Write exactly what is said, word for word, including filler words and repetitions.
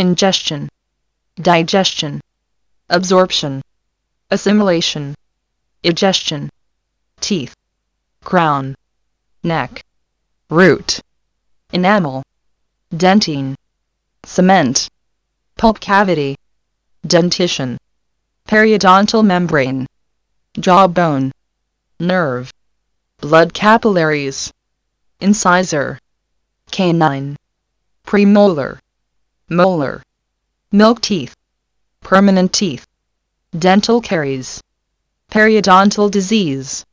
ingestion, digestion, absorption, assimilation, egestion, teeth, crown, neck, root, enamel, dentine, cement, pulp cavity, dentition, periodontal membrane, jawbone, nerve, blood capillaries, incisor, canine, premolar, molar, milk teeth, permanent teeth, dental caries, periodontal disease,